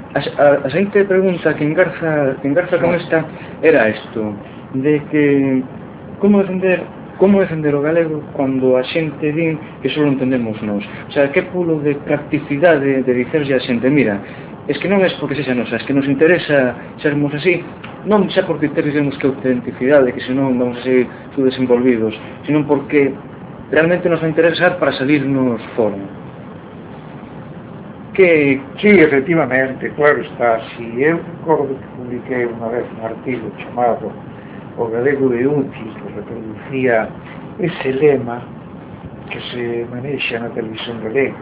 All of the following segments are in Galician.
A seguinte pregunta que engarza con esta era isto, de que como defender o galego cando a xente din que só entendemos nós. O sea, que pulo de practicidade de dicerlle a xente, mira, es que non é porque sexa nosa, es que nos interesa sermos así, non xa porque teremos que autenticidade, que senón vamos a seguir subdesenvolvidos, senón porque realmente nos vai interesar para salirnos fora. Que, sí, efectivamente, claro está. Si eu recordo que publiquei unha vez un artigo chamado O galego de útil, que reproducía ese lema que se manexa na televisión galega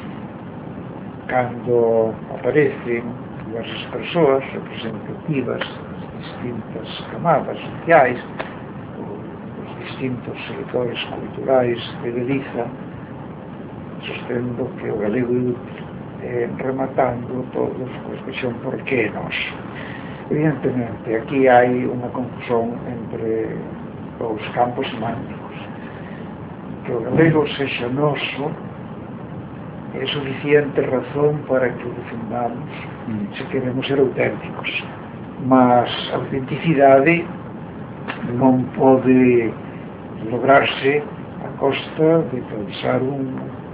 cando aparecen diversas persoas representativas das distintas camadas sociais, os distintos sectores culturais de Galiza, sostendo que o galego é útil, rematando todos coa expresión por que nós. Evidentemente, aquí hai unha confusión entre os campos semánticos. Que o galego sexa noso é suficiente razón para que o defendamos se queremos ser auténticos, mas a autenticidade non pode lograrse a costa de causar un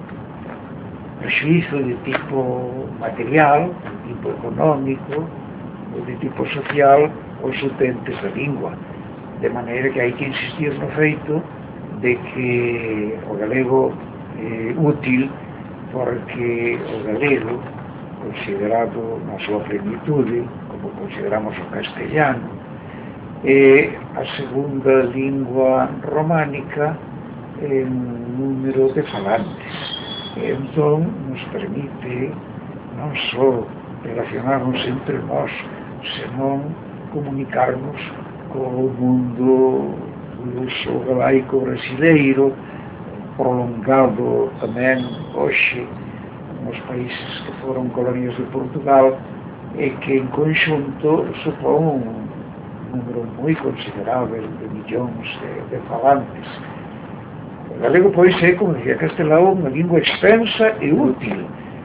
prejuízo de tipo material, de tipo económico ou de tipo social aos utentes da lingua, de maneira que hai que insistir no feito de que o galego é útil porque o galego, considerado na súa plenitude, como consideramos o castellano, é a segunda lingua románica en número de falantes. E entón nos permite non só relacionarnos entre nós, senón comunicarnos co mundo do uso galaico brasileiro, prolongado tamén hoxe nos países que foron colonias de Portugal e que en conxunto supón un número moi considerável de millóns de falantes. O galego, pois, é, como dicía Castelao, unha lingua extensa e útil.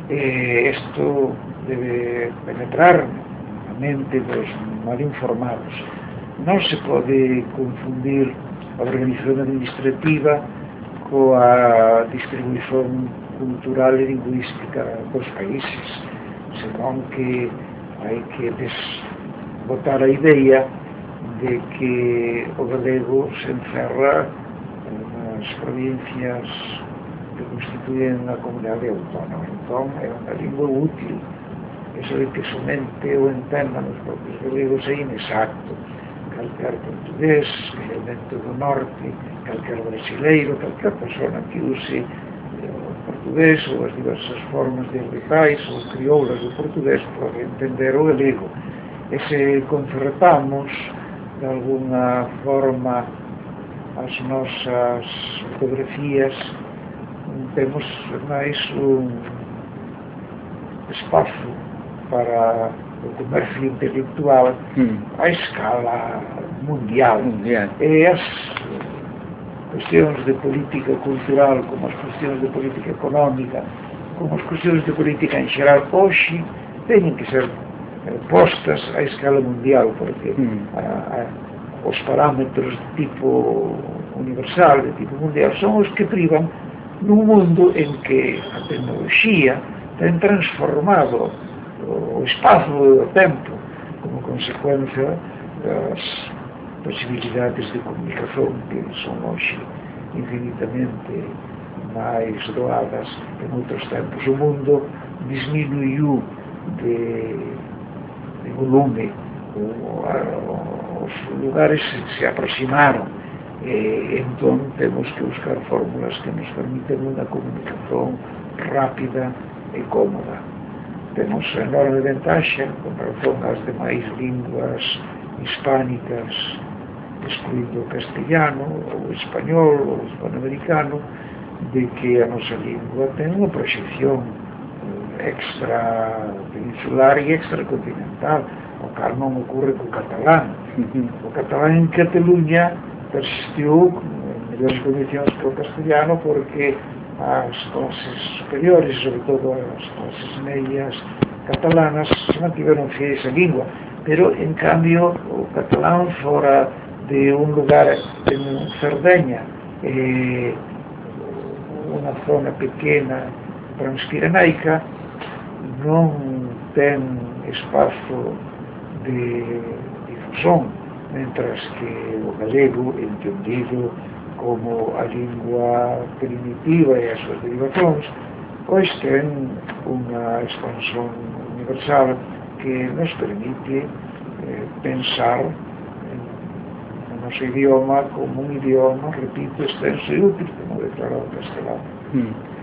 Isto debe penetrar na mente dos mal informados. Non se pode confundir a organización administrativa coa distribuición cultural e lingüística dos países, senón que hai que desbotar a idea de que o galego se encerra nas provincias que constituyen a comunidade autónoma. Entón, é unha lingua útil. Eso de que somente o entendan os propios galegos é inexacto. Calquer portugués, especialmente do norte, calquer brasileiro, calquer persona que use o portugués ou as diversas formas dialectais ou crioulas do portugués pode entender o galego. E se concertamos de alguna forma as nosas fotografías, temos máis un espazo para o comercio intelectual a escala mundial. E as cuestións de política cultural, como as cuestións de política económica, como as cuestións de política en xeral, hoxe teñen que ser postas a escala mundial, porque os parámetros de tipo universal, de tipo mundial, son os que privan nun mundo en que a tecnoloxía ten transformado o espazo e o tempo como consecuencia das posibilidades de comunicación que son hoxe infinitamente máis doadas en outros tempos. O mundo disminuiu de volume, os lugares se aproximaron, e entón temos que buscar fórmulas que nos permiten unha comunicación rápida e cómoda. Temos enorme ventaxa con razón ás demais linguas hispánicas, excluindo o castellano, ou o español, ou o hispanoamericano, de que a nosa lingua ten unha proxección extra peninsular e extracontinental, o cal non ocorre co catalán. O catalán en Cataluña persistiu en mellores condicións que o castellano porque as clases superiores, sobre todo as clases medias, catalanas se mantiveron fieles a lingua, pero en cambio o catalán fora de un lugar en Cerdeña, unha zona pequena transpirenaica, non ten espazo de difusión, mentras que o galego, entendido como a lingua primitiva e as súas derivacións, pois ten unha expansión universal que nos permite pensar no noso idioma como un idioma, repito, extenso e útil, como declarou Castelao.